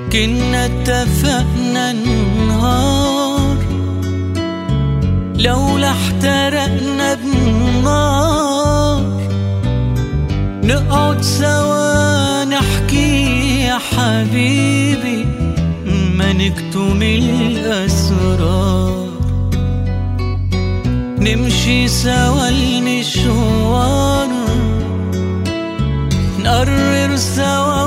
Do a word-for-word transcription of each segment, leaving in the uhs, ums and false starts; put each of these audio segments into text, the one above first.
كنا اتفقنا النهار لولا احترقنا بالنار نقعد سوا نحكي يا حبيبي ما نكتم الأسرار، نمشي سوا المشوار نقرر سوا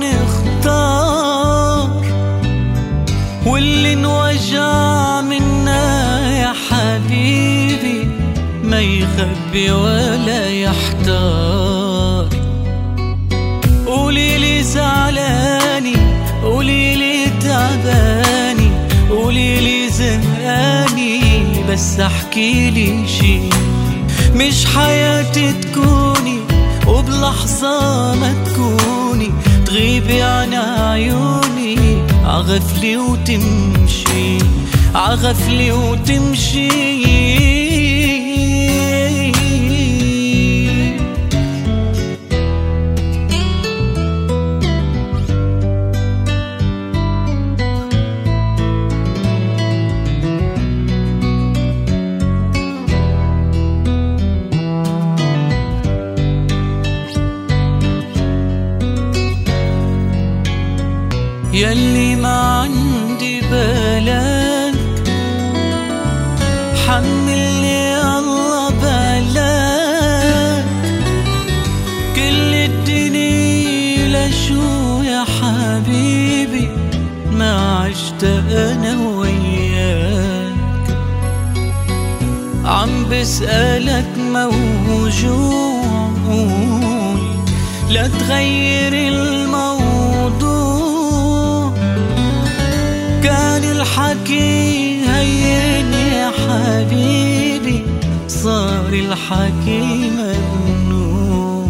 ونختار، واللي انوجع منا يا حبيبي ما يخبي ولا يحتار. قوليلي زعلاني، قوليلي تعباني، قوليلي زهقاني، بس احكيلي شي. مش حياتي تكوني وبلحظة ما تكوني تغيبي عن عيوني عغفلي وتمشي، عغفلي وتمشي. ياللي ما عندي بلاك حملني الله بلاك، كل الدنيا لشو يا حبيبي ما عشت انا وياك. عم بسألك موجوع قول لا تغير الموضوع، كان الحكي هين يا حبيبي صار الحكي ممنوع.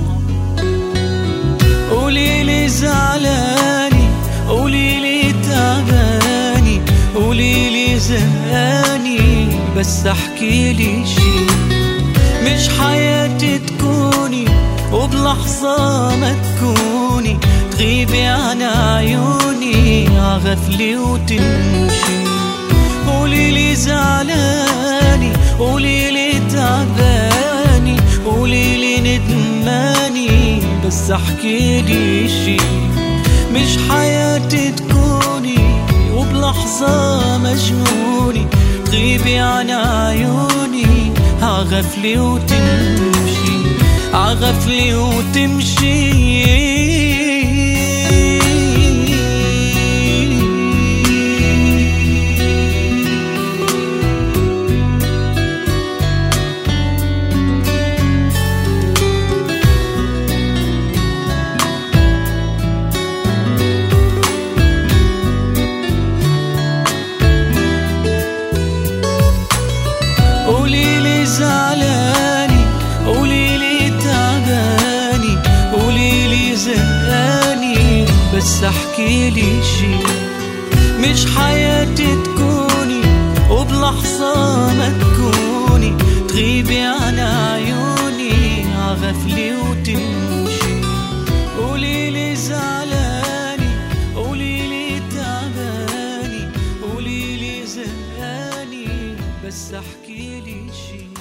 قوليلي زعلاني، قوليلي تعباني، قوليلي زهقاني، بس احكيلي شي. مش حياتي تكوني وبلحظة ما تكوني تغيبي عن عيوني عغفلي وتمشي. قوليلي زعلاني، قوليلي تعباني، قوليلي ندماني، بس احكيلي شي. مش حياتي تكوني وبلحظة مجنوني تغيبي عن عيوني عغفلي وتمشي، عغفلي وتمشي. قوليلي زعلاني، قوليلي تعباني، قوليلي زهقاني، بس احكيلي شي. مش حياتي تكوني وبلحظة ما تكوني تغيبي عن عيوني عغفلي وتمشي. قوليلي زعلاني، قوليلي تعباني، قوليلي زهقاني، بس احكيلي شي.